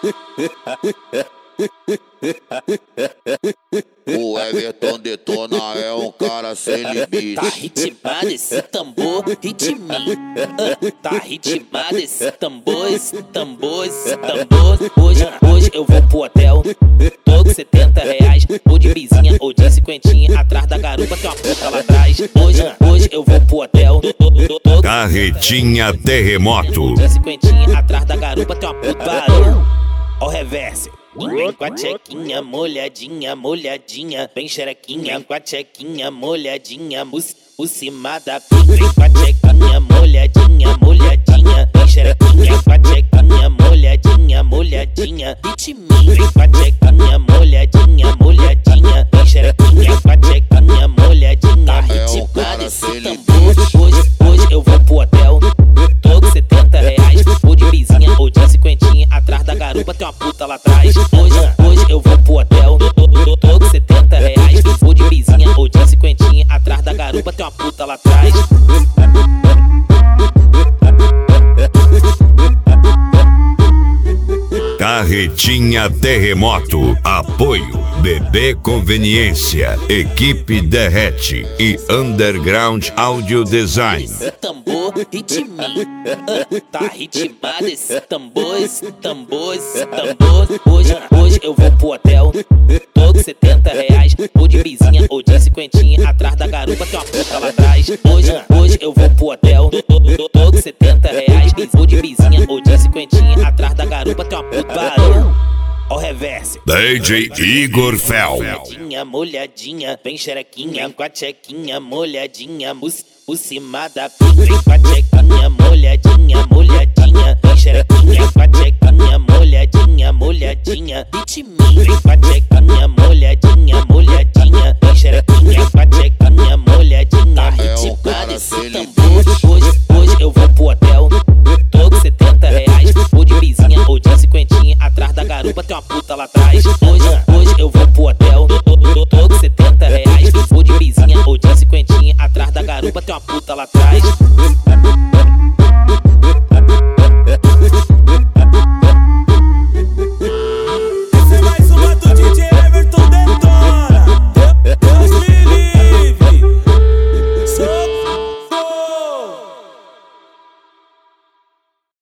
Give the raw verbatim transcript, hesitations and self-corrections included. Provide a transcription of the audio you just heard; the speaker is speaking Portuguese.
O Everton Detona é um cara sem limite. Tá ritmado esse tambor, ritminho. Uh, tá ritmado esse tambor, esse tambor, esse tambor. Hoje, hoje eu vou pro hotel, tô com setenta reais. Ou de bizinha ou de cinquentinha. Atrás da garupa tem uma puta lá atrás. Hoje, hoje eu vou pro hotel, tô, tô, tô, Carretinha Terremoto. de cinquentinha. Atrás da garupa tem uma puta barulho. Ó o reverse. Vem com a tchequinha molhadinha, molhadinha. Vem xerequinha com a tchequinha molhadinha. Por cima da pica. Vem com a tchequinha molhadinha, molhadinha. Vem xerequinha com a tchequinha molhadinha, molhadinha. Ritminho. Vem com a tchequinha molhadinha, molhadinha. Vem xerequinha com a tchequinha molhadinha. Ritmado esse tambor. Hoje, hoje eu vou pro hotel, tô com setenta reais. Ou de bizinha ou de cinquentinha. Atrás da garupa tem uma puta lá atrás. Hoje, hoje eu vou pro hotel, tô, tô, tô com setenta reais. Ou de bizinha ou de cinquentinha. Atrás da garupa tem uma puta lá atrás. Carretinha Terremoto. Apoio Bebê Conveniência, Equipe Derrete e Underground Audio Design. Esse tambor, ritminho. Uh, tá ritmado esse tambor, esse tambor, esse tambor. Hoje, hoje eu vou pro hotel, tô com setenta reais. Ou de bizinha ou de cinquentinha. Atrás da garupa tem uma puta lá atrás. Hoje, hoje eu vou pro hotel, tô, tô, tô com setenta reais. Ou de bizinha ou de cinquentinha. Atrás da garupa tem uma puta barulho. Ó o reverse. D J Igor Fel. Molhadinha, molhadinha. Vem xerequinha com a tchequinha molhadinha. Por cima da pica. Vem com a tchequinha molhadinha, molhadinha. Vem xerequinha com a tchequinha molhadinha, molhadinha. Ritminho. Vem com a tchequinha